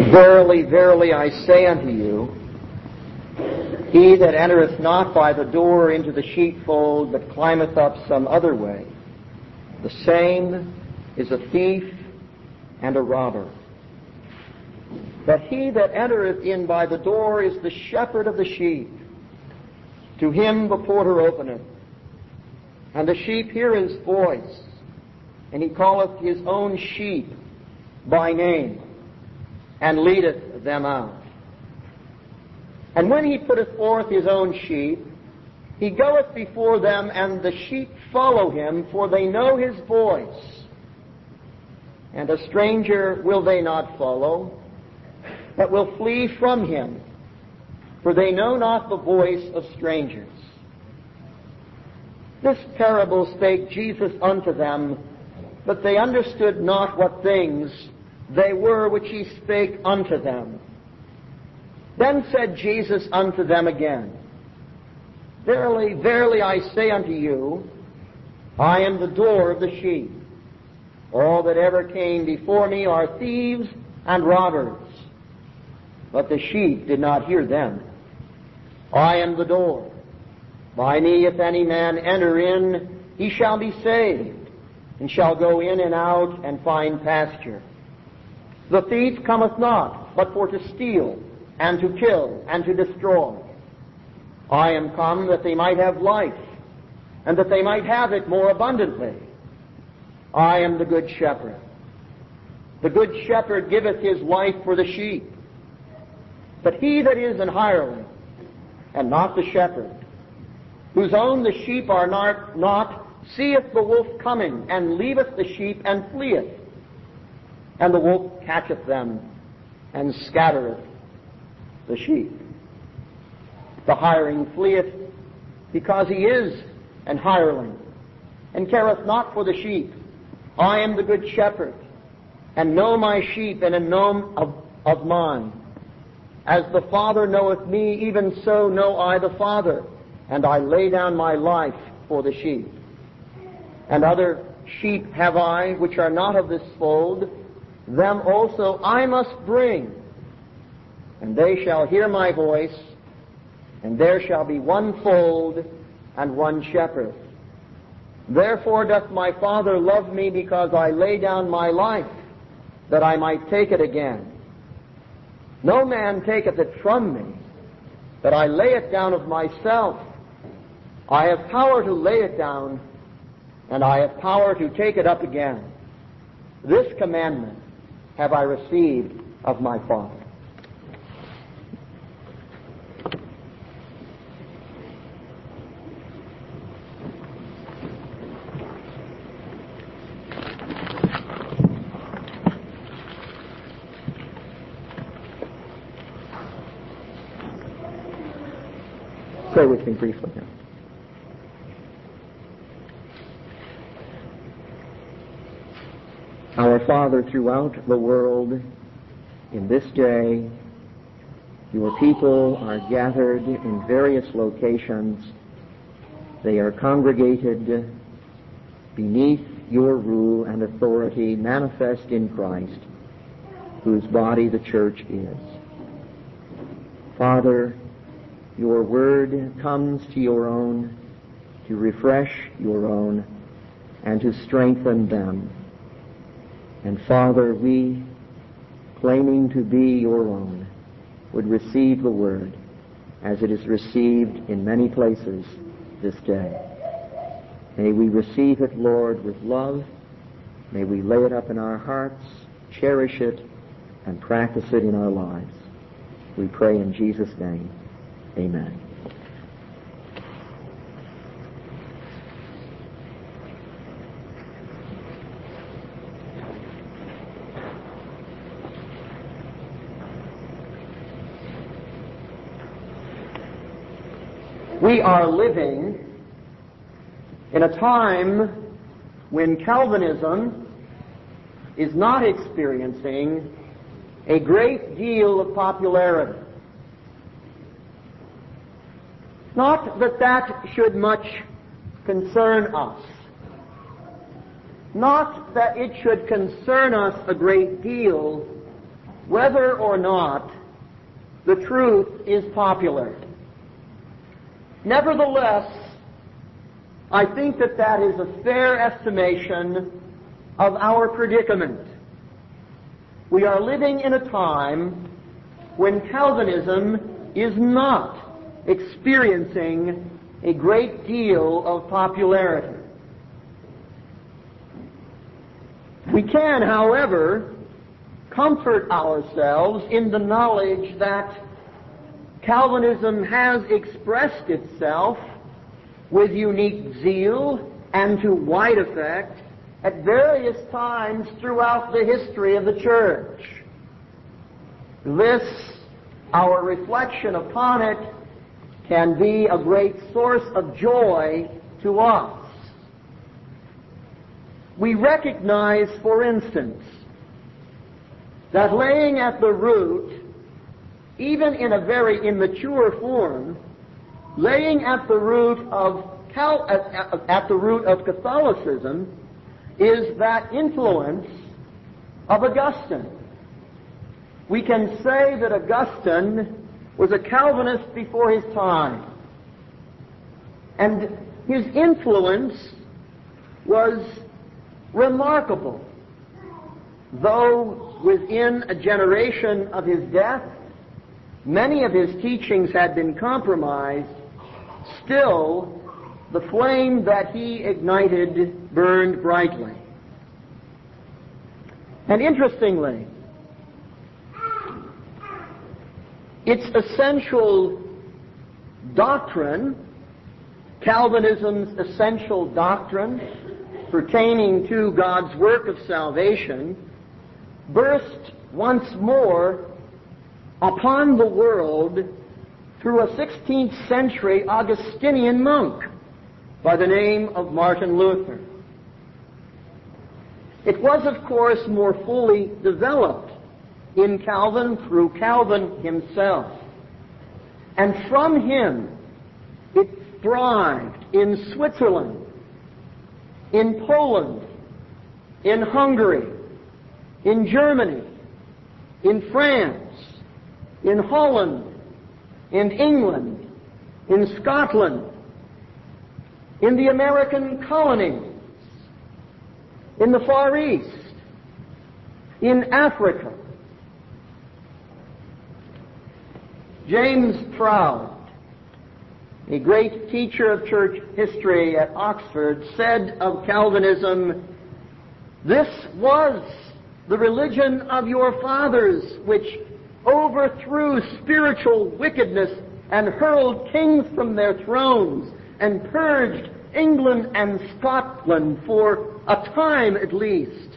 Verily, verily, I say unto you, he that entereth not by the door into the sheepfold, but climbeth up some other way, the same is a thief and a robber. But he that entereth in by the door is the shepherd of the sheep. To him the porter openeth, and the sheep hear his voice, and he calleth his own sheep by name, and leadeth them out. And when he putteth forth his own sheep, he goeth before them, and the sheep follow him, for they know his voice. And a stranger will they not follow, but will flee from him, for they know not the voice of strangers. This parable spake Jesus unto them, but they understood not what things they were which he spake unto them. Then said Jesus unto them again, Verily, verily, I say unto you, I am the door of the sheep. All that ever came before me are thieves and robbers, but the sheep did not hear them. I am the door. By me, if any man enter in, he shall be saved, and shall go in and out and find pasture. The thief cometh not, but for to steal, and to kill, and to destroy. I am come that they might have life, and that they might have it more abundantly. I am the good shepherd. The good shepherd giveth his life for the sheep. But he that is an hireling, and not the shepherd, whose own the sheep are not, seeth the wolf coming, and leaveth the sheep, and fleeth. And the wolf catcheth them, and scattereth the sheep. The hireling fleeth, because he is an hireling, and careth not for the sheep. I am the good shepherd, and know my sheep, and am known of mine. As the Father knoweth me, even so know I the Father, and I lay down my life for the sheep. And other sheep have I, which are not of this fold, them also I must bring, and they shall hear my voice, and there shall be one fold and one shepherd. Therefore doth my Father love me, because I lay down my life, that I might take it again. No man taketh it from me, but I lay it down of myself. I have power to lay it down, and I have power to take it up again. This commandment have I received of my Father. Say with me briefly now. Our Father, throughout the world, in this day, your people are gathered in various locations. They are congregated beneath your rule and authority manifest in Christ, whose body the church is. Father, your word comes to your own, to refresh your own, and to strengthen them. And Father, we, claiming to be your own, would receive the word as it is received in many places this day. May we receive it, Lord, with love. May we lay it up in our hearts, cherish it, and practice it in our lives. We pray in Jesus' name. Amen. We are living in a time when Calvinism is not experiencing a great deal of popularity. Not that that should much concern us. Not that it should concern us a great deal, whether or not the truth is popular. Nevertheless, I think that that is a fair estimation of our predicament. We are living in a time when Calvinism is not experiencing a great deal of popularity. We can, however, comfort ourselves in the knowledge that Calvinism has expressed itself with unique zeal and to wide effect at various times throughout the history of the church. This, our reflection upon it, can be a great source of joy to us. We recognize, for instance, that laying at the root, even in a very immature form, laying at the root of Catholicism is that influence of Augustine. We can say that Augustine was a Calvinist before his time, and his influence was remarkable. Though within a generation of his death, many of his teachings had been compromised, still the flame that he ignited burned brightly. And interestingly, its essential doctrine, Calvinism's essential doctrine pertaining to God's work of salvation, burst once more upon the world through a 16th century Augustinian monk by the name of Martin Luther. It was, of course, more fully developed in Calvin through Calvin himself. And from him, it thrived in Switzerland, in Poland, in Hungary, in Germany, in France, in Holland, in England, in Scotland, in the American colonies, in the Far East, in Africa. James Froude, a great teacher of church history at Oxford, said of Calvinism, "This was the religion of your fathers, which overthrew spiritual wickedness and hurled kings from their thrones and purged England and Scotland for a time at least.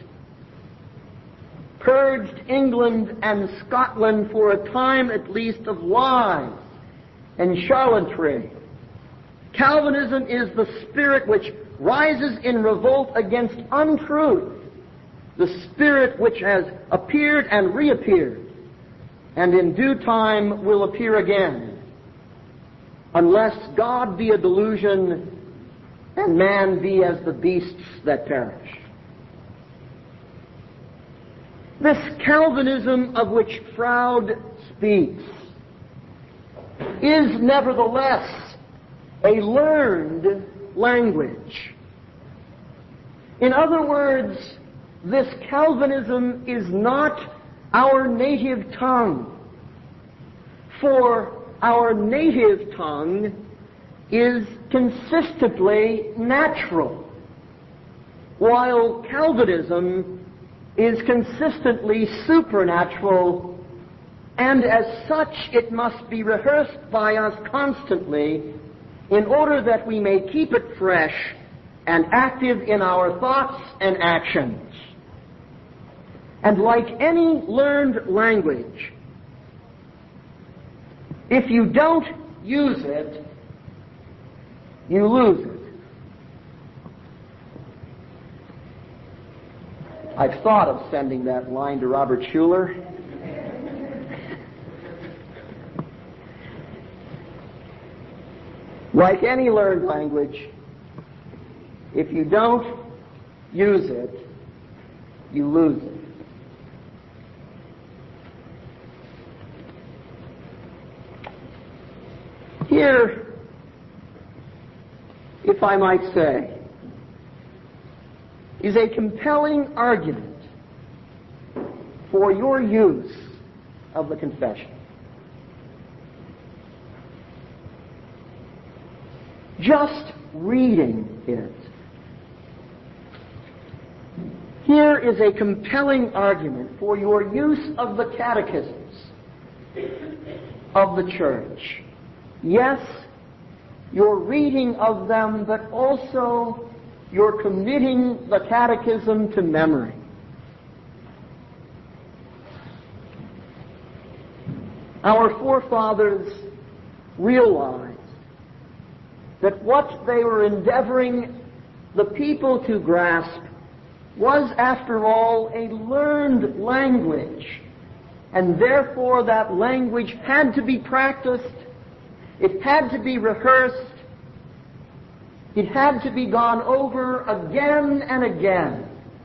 Purged England and Scotland for a time at least of lies and charlatanry. Calvinism is the spirit which rises in revolt against untruth, the spirit which has appeared and reappeared, and in due time will appear again, unless God be a delusion and man be as the beasts that perish." This Calvinism of which Froude speaks is nevertheless a learned language. In other words, this Calvinism is not our native tongue, for our native tongue is consistently natural, while Calvinism is consistently supernatural, and as such it must be rehearsed by us constantly in order that we may keep it fresh and active in our thoughts and actions. And like any learned language, if you don't use it, you lose it. I've thought of sending that line to Robert Schuller. Like any learned language, if you don't use it, you lose it. Here, if I might say, is a compelling argument for your use of the confession. Just reading it. Here is a compelling argument for your use of the catechisms of the church. Yes, your reading of them, but also your committing the catechism to memory. Our forefathers realized that what they were endeavoring the people to grasp was, after all, a learned language, and therefore that language had to be practiced, it had to be rehearsed, it had to be gone over again and again,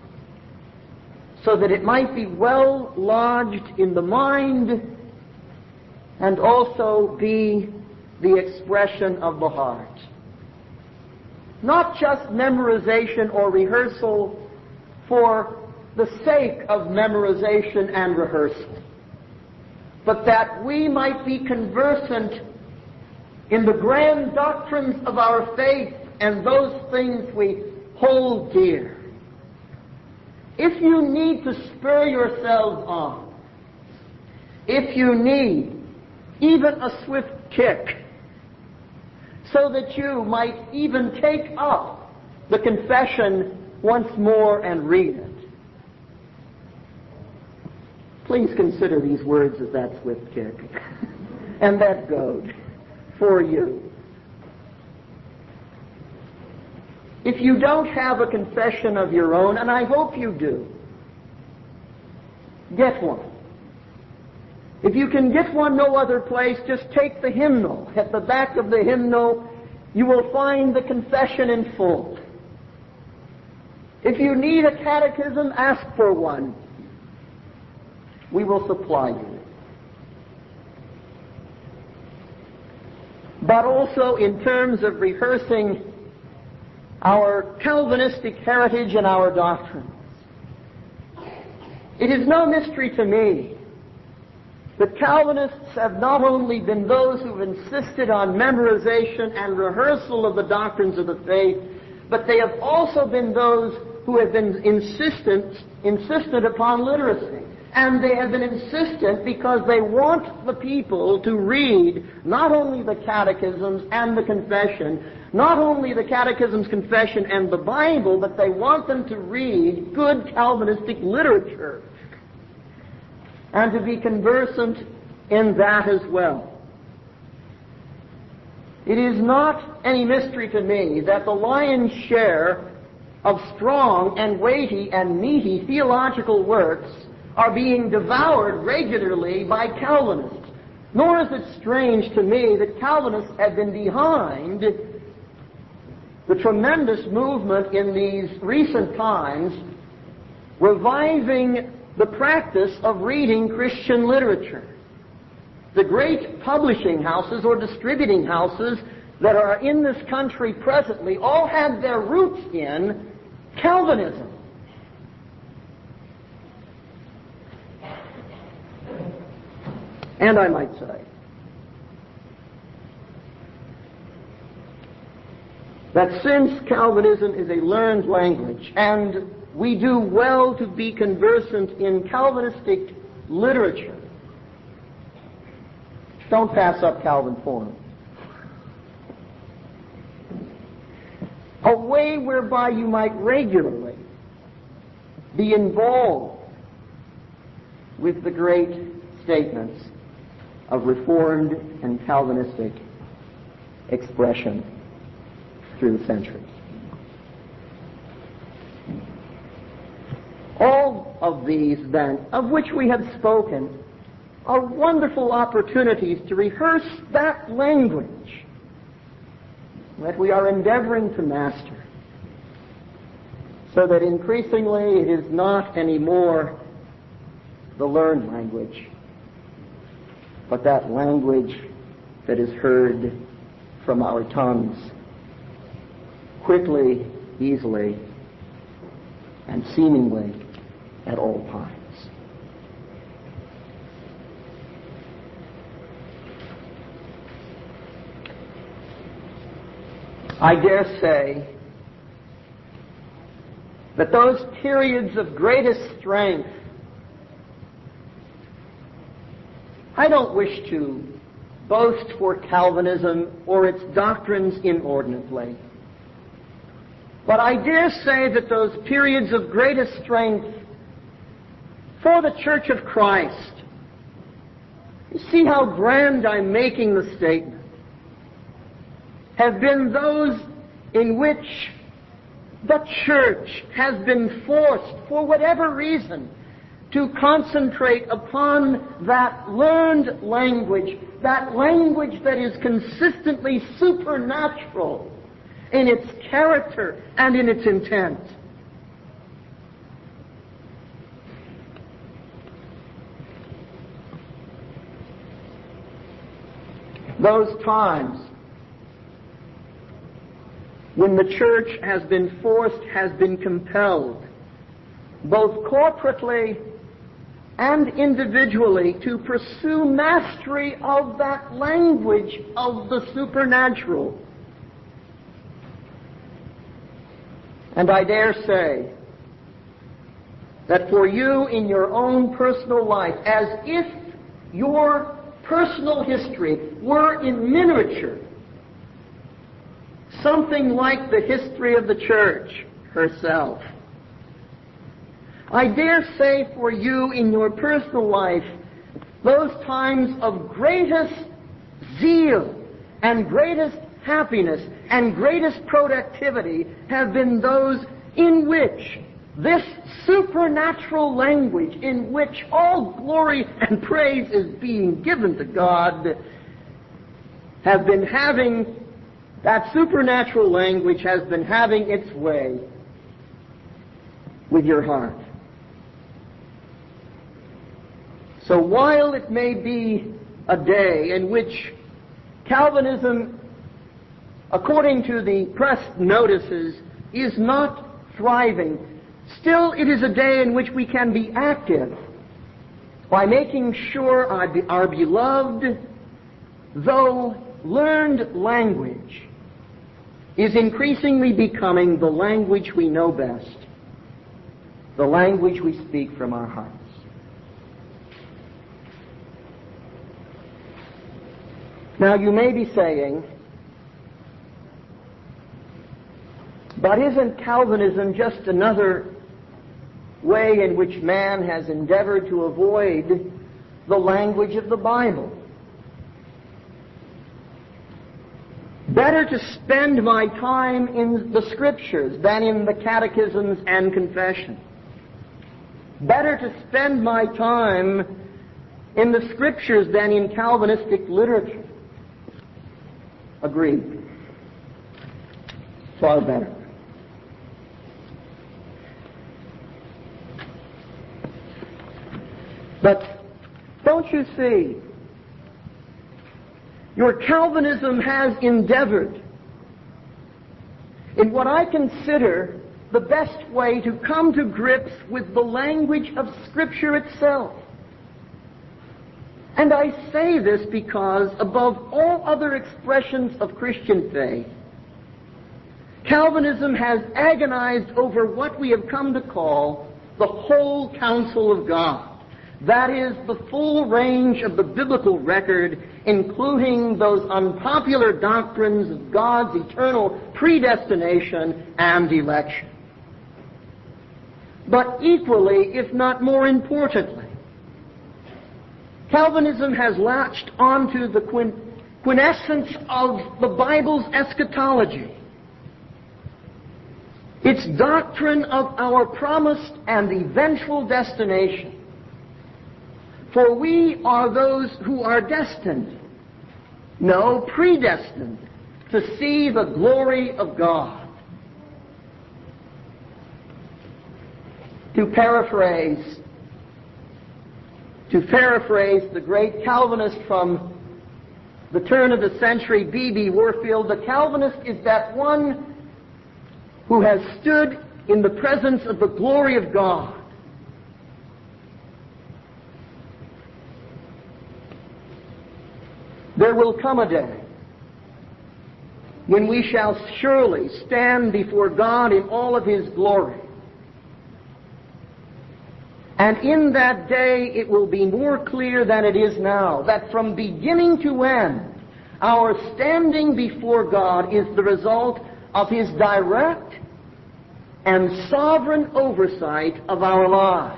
so that it might be well lodged in the mind and also be the expression of the heart. Not just memorization or rehearsal for the sake of memorization and rehearsal, but that we might be conversant in the grand doctrines of our faith and those things we hold dear. If you need to spur yourselves on, if you need even a swift kick, so that you might even take up the confession once more and read it, please consider these words as that swift kick and that goad for you. If you don't have a confession of your own, and I hope you do, get one. If you can get one no other place, just take the hymnal. At the back of the hymnal, you will find the confession in full. If you need a catechism, ask for one. We will supply you. But also in terms of rehearsing our Calvinistic heritage and our doctrines, it is no mystery to me that Calvinists have not only been those who have insisted on memorization and rehearsal of the doctrines of the faith, but they have also been those who have been insistent upon literacy. And they have been insistent because they want the people to read not only the catechisms and the confession, not only the catechisms, confession, and the Bible, but they want them to read good Calvinistic literature and to be conversant in that as well. It is not any mystery to me that the lion's share of strong and weighty and meaty theological works are being devoured regularly by Calvinists. Nor is it strange to me that Calvinists have been behind the tremendous movement in these recent times, reviving the practice of reading Christian literature. The great publishing houses or distributing houses that are in this country presently all had their roots in Calvinism. And I might say that since Calvinism is a learned language, and we do well to be conversant in Calvinistic literature, don't pass up Calvin Forum. A way whereby you might regularly be involved with the great statements of Reformed and Calvinistic expression through the centuries. All of these, then, of which we have spoken, are wonderful opportunities to rehearse that language that we are endeavoring to master, so that increasingly it is not anymore the learned language, but that language that is heard from our tongues quickly, easily, and seemingly at all times. I dare say that those periods of greatest strength, I don't wish to boast for Calvinism or its doctrines inordinately, but I dare say that those periods of greatest strength for the Church of Christ, you see how grand I'm making the statement, have been those in which the Church has been forced, for whatever reason, to concentrate upon that learned language, that language that is consistently supernatural in its character and in its intent. Those times when the Church has been forced, has been compelled, both corporately and individually, to pursue mastery of that language of the supernatural. And I dare say that for you in your own personal life, as if your personal history were in miniature, something like the history of the Church herself, I dare say for you in your personal life, those times of greatest zeal and greatest happiness and greatest productivity have been those in which this supernatural language, in which all glory and praise is being given to God, have been having, that supernatural language has been having its way with your heart. So while it may be a day in which Calvinism, according to the press notices, is not thriving, still it is a day in which we can be active by making sure our beloved, though learned language, is increasingly becoming the language we know best, the language we speak from our hearts. Now you may be saying, but isn't Calvinism just another way in which man has endeavored to avoid the language of the Bible? Better to spend my time in the Scriptures than in the catechisms and confession. Better to spend my time in the Scriptures than in Calvinistic literature. Agreed. Far better. But don't you see, your Calvinism has endeavored in what I consider the best way to come to grips with the language of Scripture itself. And I say this because, above all other expressions of Christian faith, Calvinism has agonized over what we have come to call the whole counsel of God. That is, the full range of the biblical record, including those unpopular doctrines of God's eternal predestination and election. But equally, if not more importantly, Calvinism has latched onto the quintessence of the Bible's eschatology, its doctrine of our promised and eventual destination. For we are those who are destined, no, predestined, to see the glory of God. To paraphrase the great Calvinist from the turn of the century, B.B. Warfield, the Calvinist is that one who has stood in the presence of the glory of God. There will come a day when we shall surely stand before God in all of His glory. And in that day it will be more clear than it is now that from beginning to end, our standing before God is the result of His direct and sovereign oversight of our lives.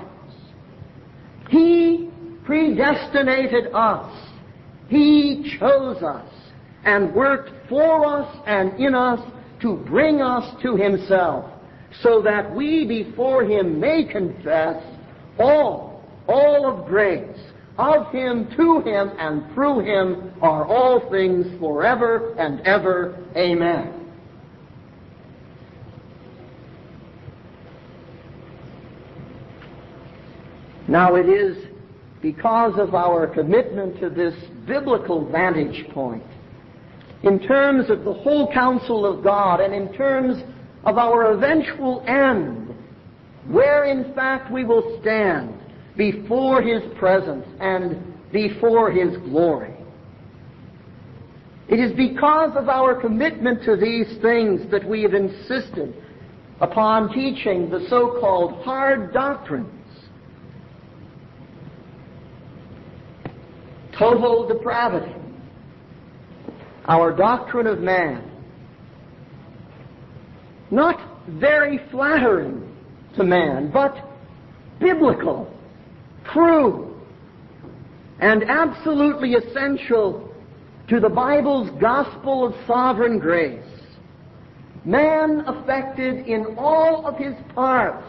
He predestinated us. He chose us and worked for us and in us to bring us to Himself, so that we before Him may confess all of grace. Of Him, to Him, and through Him are all things forever and ever. Amen. Now it is because of our commitment to this biblical vantage point, in terms of the whole counsel of God and in terms of our eventual end, where in fact we will stand before His presence and before His glory. It is because of our commitment to these things that we have insisted upon teaching the so-called hard doctrines. Total depravity, our doctrine of man, not very flattering to man, but biblical, true, and absolutely essential to the Bible's gospel of sovereign grace. Man affected in all of his parts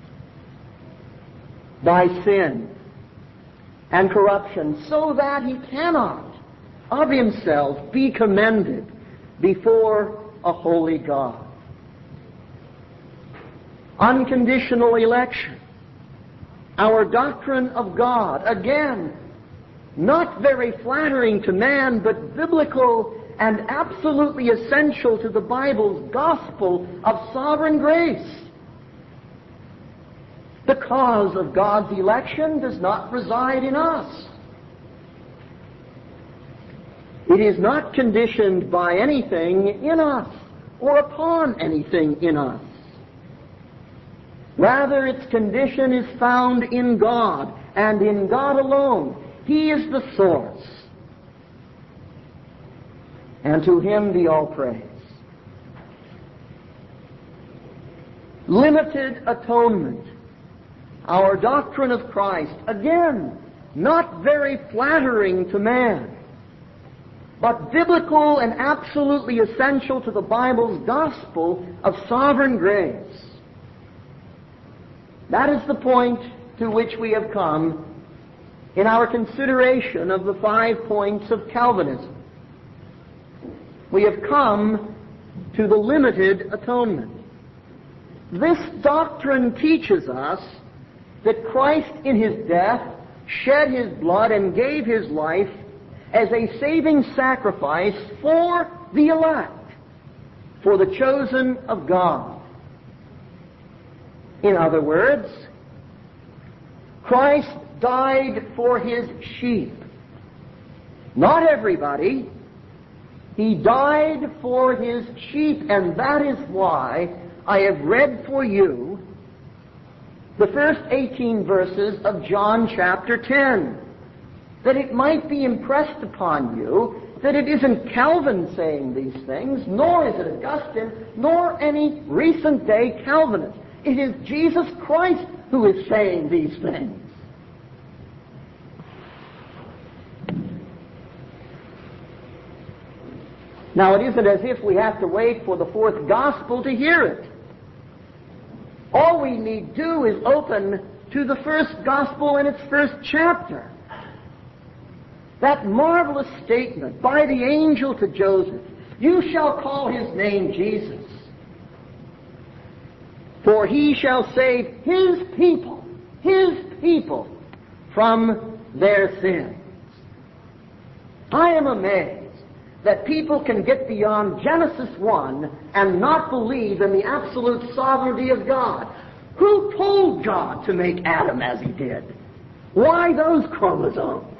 by sin and corruption, so that he cannot of himself be commended before a holy God. Unconditional election, our doctrine of God, again, not very flattering to man, but biblical and absolutely essential to the Bible's gospel of sovereign grace. The cause of God's election does not reside in us. It is not conditioned by anything in us or upon anything in us. Rather, its condition is found in God, and in God alone. He is the source. And to Him be all praise. Limited atonement, our doctrine of Christ, again, not very flattering to man, but biblical and absolutely essential to the Bible's gospel of sovereign grace. That is the point to which we have come in our consideration of the 5 points of Calvinism. We have come to the limited atonement. This doctrine teaches us that Christ in His death shed His blood and gave His life as a saving sacrifice for the elect, for the chosen of God. In other words, Christ died for His sheep. Not everybody. He died for His sheep, and that is why I have read for you the first 18 verses of John chapter 10, that it might be impressed upon you that it isn't Calvin saying these things, nor is it Augustine, nor any recent day Calvinist. It is Jesus Christ who is saying these things. Now, it isn't as if we have to wait for the fourth gospel to hear it. All we need do is open to the first gospel in its first chapter. That marvelous statement by the angel to Joseph, "You shall call his name Jesus, for he shall save his people from their sins." I am amazed that people can get beyond Genesis 1 and not believe in the absolute sovereignty of God. Who told God to make Adam as he did? Why those chromosomes?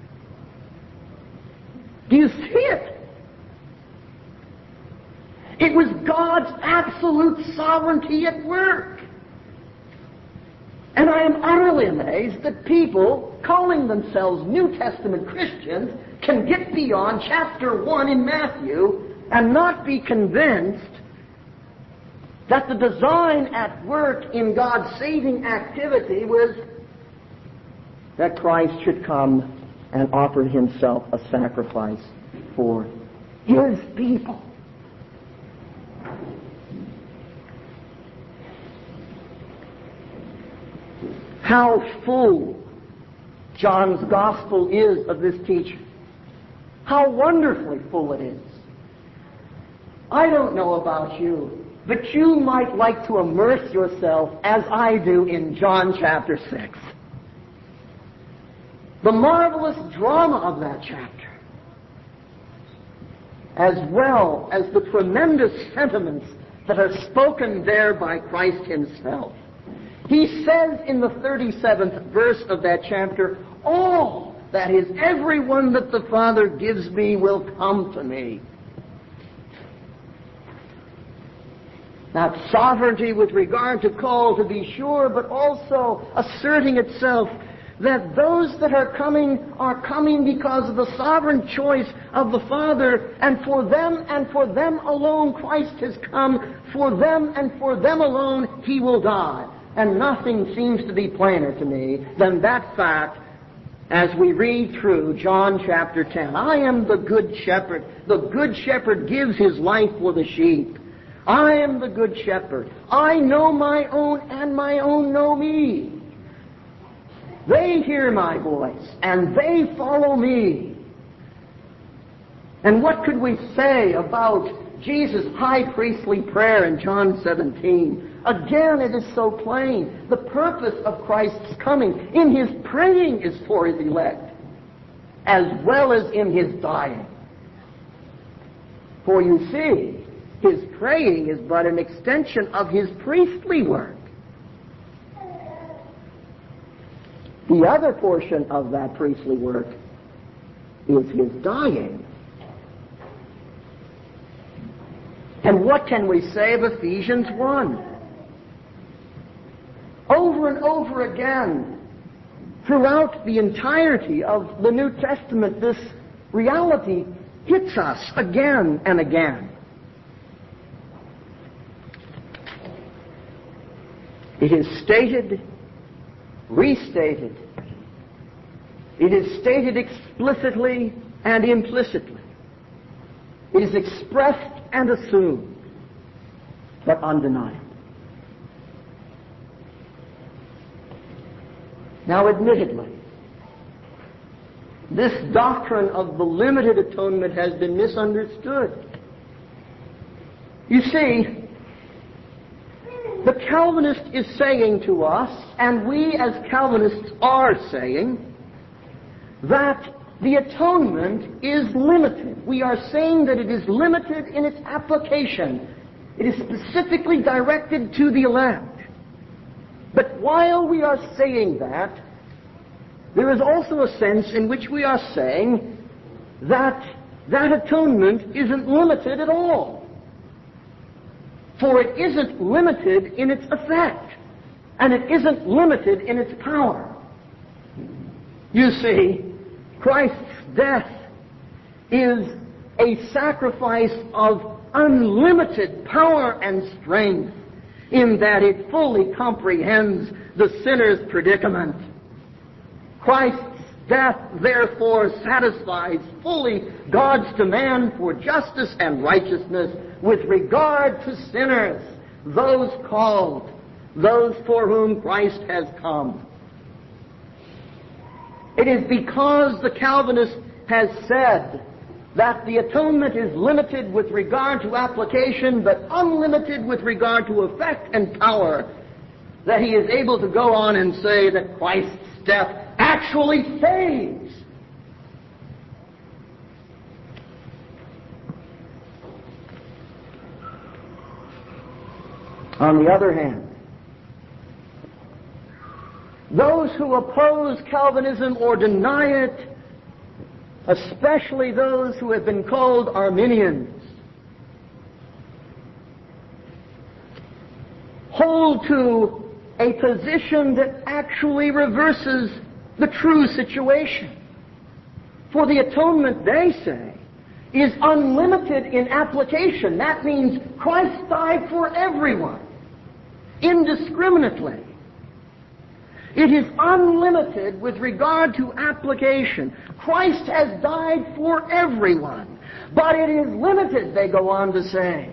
Do you see it? It was God's absolute sovereignty at work. And I am utterly amazed that people calling themselves New Testament Christians can get beyond chapter 1 in Matthew and not be convinced that the design at work in God's saving activity was that Christ should come and offer himself a sacrifice for his people. How full John's Gospel is of this teaching. How wonderfully full it is. I don't know about you, but you might like to immerse yourself, as I do, in John chapter 6. The marvelous drama of that chapter, as well as the tremendous sentiments that are spoken there by Christ himself. He says in the 37th verse of that chapter, all, that is, everyone that the Father gives me will come to me. Now, sovereignty with regard to call, to be sure, but also asserting itself that those that are coming because of the sovereign choice of the Father, and for them alone Christ has come, for them and for them alone he will die. And nothing seems to be plainer to me than that fact as we read through John chapter 10. I am the good shepherd. The good shepherd gives his life for the sheep. I am the good shepherd. I know my own, and my own know me. They hear my voice, and they follow me. And what could we say about Jesus' high priestly prayer in John 17? Again, it is so plain. The purpose of Christ's coming in his praying is for his elect, as well as in his dying. For you see, his praying is but an extension of his priestly work. The other portion of that priestly work is his dying. And what can we say of Ephesians 1? Over and over again, throughout the entirety of the New Testament, this reality hits us again and again. It is stated, restated. It is stated explicitly and implicitly. It is expressed and assumed, but undeniable. Now, admittedly, this doctrine of the limited atonement has been misunderstood. You see, the Calvinist is saying to us, and we as Calvinists are saying, that the atonement is limited. We are saying that it is limited in its application. It is specifically directed to the elect. But while we are saying that, there is also a sense in which we are saying that that atonement isn't limited at all. For it isn't limited in its effect, and it isn't limited in its power. You see, Christ's death is a sacrifice of unlimited power and strength, in that it fully comprehends the sinner's predicament. Christ's death, therefore, satisfies fully God's demand for justice and righteousness with regard to sinners, those called, those for whom Christ has come. It is because the Calvinist has said that the atonement is limited with regard to application, but unlimited with regard to effect and power, that he is able to go on and say that Christ's death actually saves. On the other hand, those who oppose Calvinism or deny it, especially those who have been called Arminians, hold to a position that actually reverses the true situation. For the atonement, they say, is unlimited in application. That means Christ died for everyone, indiscriminately. It is unlimited with regard to application. Christ has died for everyone. But it is limited, they go on to say,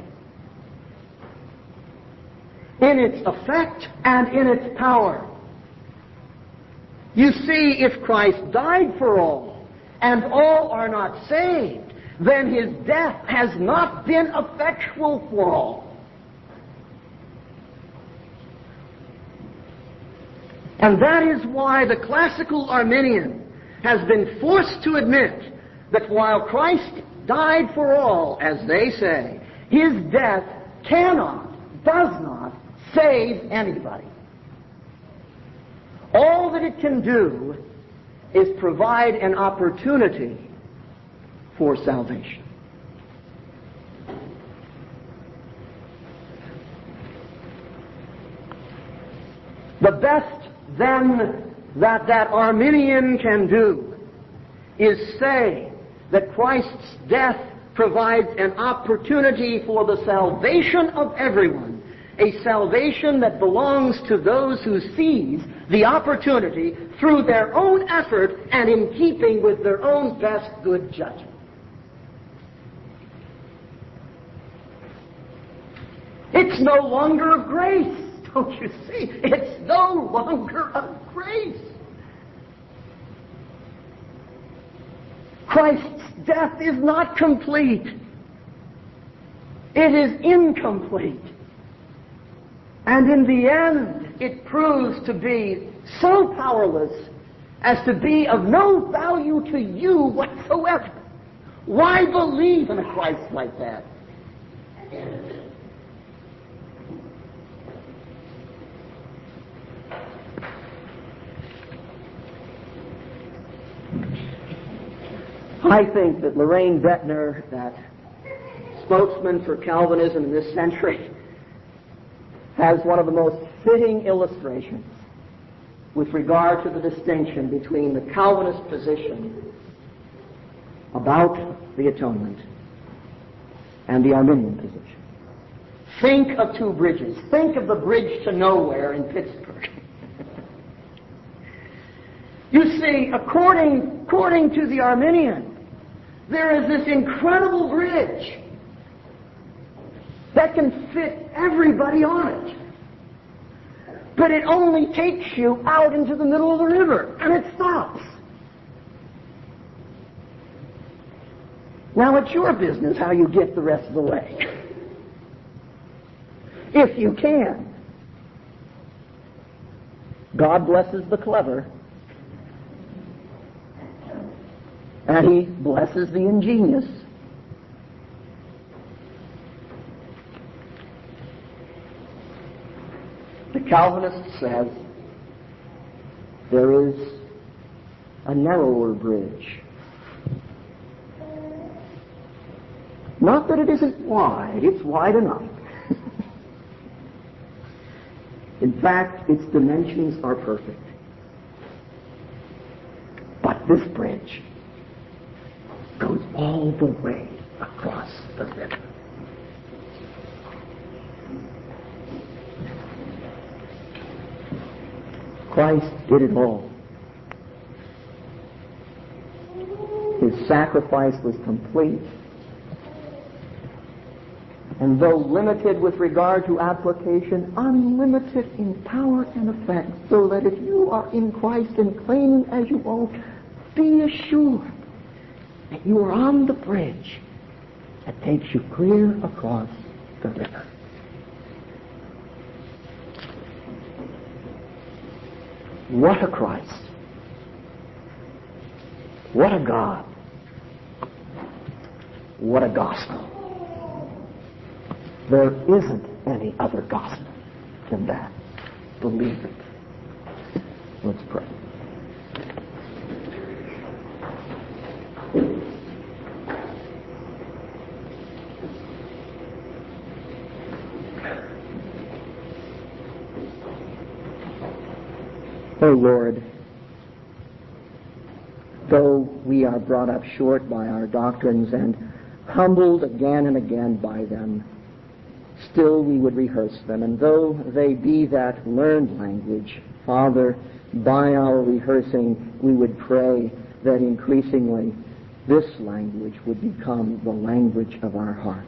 in its effect and in its power. You see, if Christ died for all, and all are not saved, then his death has not been effectual for all. And that is why the classical Arminian has been forced to admit that while Christ died for all, as they say, his death cannot, does not, save anybody. All that it can do is provide an opportunity for salvation. The best, then, that Arminian can do is say that Christ's death provides an opportunity for the salvation of everyone, a salvation that belongs to those who seize the opportunity through their own effort and in keeping with their own best good judgment. It's no longer of grace. Don't you see? It's no longer of grace. Christ's death is not complete. It is incomplete. And in the end, it proves to be so powerless as to be of no value to you whatsoever. Why believe in a Christ like that? I think that Loraine Boettner, that spokesman for Calvinism in this century, has one of the most fitting illustrations with regard to the distinction between the Calvinist position about the atonement and the Arminian position. Think of two bridges. Think of the bridge to nowhere in Pittsburgh. You see, according to the Arminian, there is this incredible bridge that can fit everybody on it. But it only takes you out into the middle of the river, and it stops. Now it's your business how you get the rest of the way. If you can. God blesses the clever, and he blesses the ingenious. The Calvinist says there is a narrower bridge. Not that it isn't wide, it's wide enough. In fact, its dimensions are perfect. But this bridge goes all the way across the river. Christ did it all. His sacrifice was complete. And though limited with regard to application, unlimited in power and effect, so that if you are in Christ and claiming as you ought, be assured that you are on the bridge that takes you clear across the river. What a Christ. What a God. What a gospel. There isn't any other gospel. in that. Believe it. Let's pray. O Lord, though we are brought up short by our doctrines and humbled again and again by them, still we would rehearse them. And though they be that learned language, Father, by our rehearsing, we would pray that increasingly this language would become the language of our heart.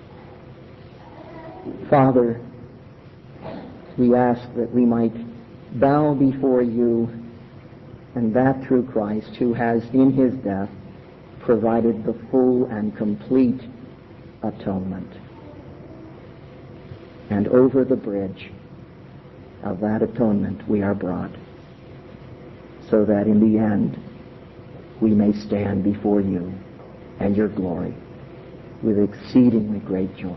Father, we ask that we might bow before you, and that through Christ, who has in his death provided the full and complete atonement. And over the bridge of that atonement we are brought, so that in the end we may stand before you and your glory with exceedingly great joy.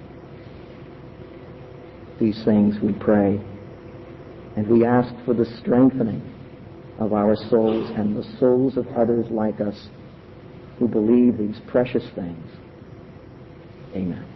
These things we pray, and we ask for the strengthening of our souls and the souls of others like us who believe these precious things. Amen.